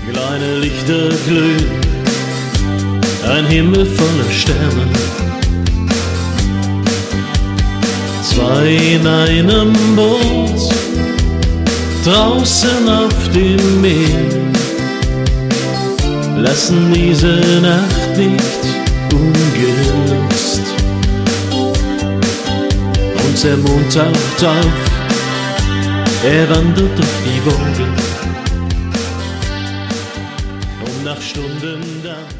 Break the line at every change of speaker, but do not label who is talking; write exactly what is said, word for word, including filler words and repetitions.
Kleine Lichter glühen, ein Himmel voller Sterne. Zwei in einem Boot, draußen auf dem Meer, lassen diese Nacht nicht ungenutzt. Und der Mond taucht auf, er wandert durch die Wogen, und nach Stunden dann